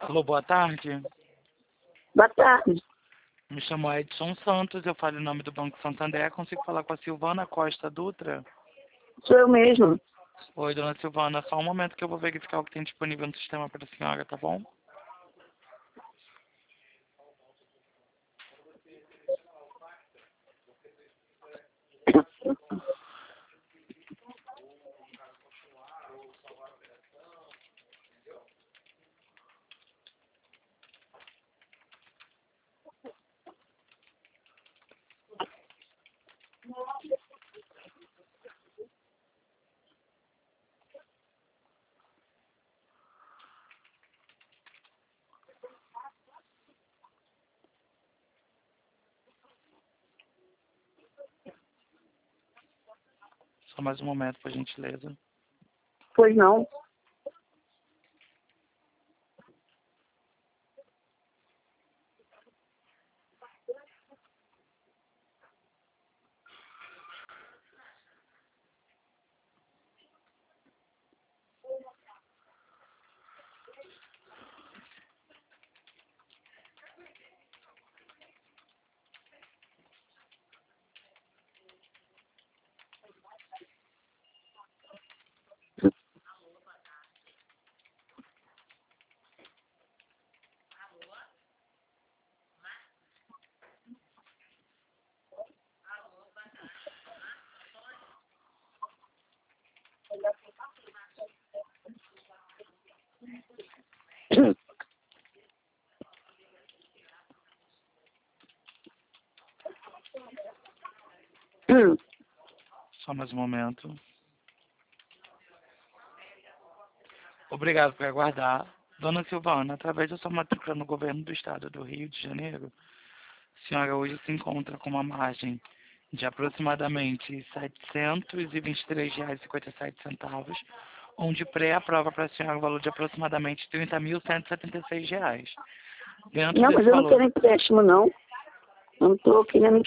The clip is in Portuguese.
Alô, boa tarde. Boa tarde. Me chamo Edson Santos, eu falo em nome do Banco Santander. Consigo falar com a Silvana Costa Dutra? Sou eu mesmo. Oi, dona Silvana, só um momento que eu vou verificar o que tem disponível no sistema para a senhora, tá bom? Só mais um momento, por gentileza. Pois não. Só mais um momento. Obrigado por aguardar. Dona Silvana, através da sua matrícula no governo do estado do Rio de Janeiro, a senhora hoje se encontra com uma margem de aproximadamente R$ 723,57, onde pré-aprova para a senhora o valor de aproximadamente R$ 30.176. Dentro Não, desse mas eu não valor, quero empréstimo, não. Não estou querendo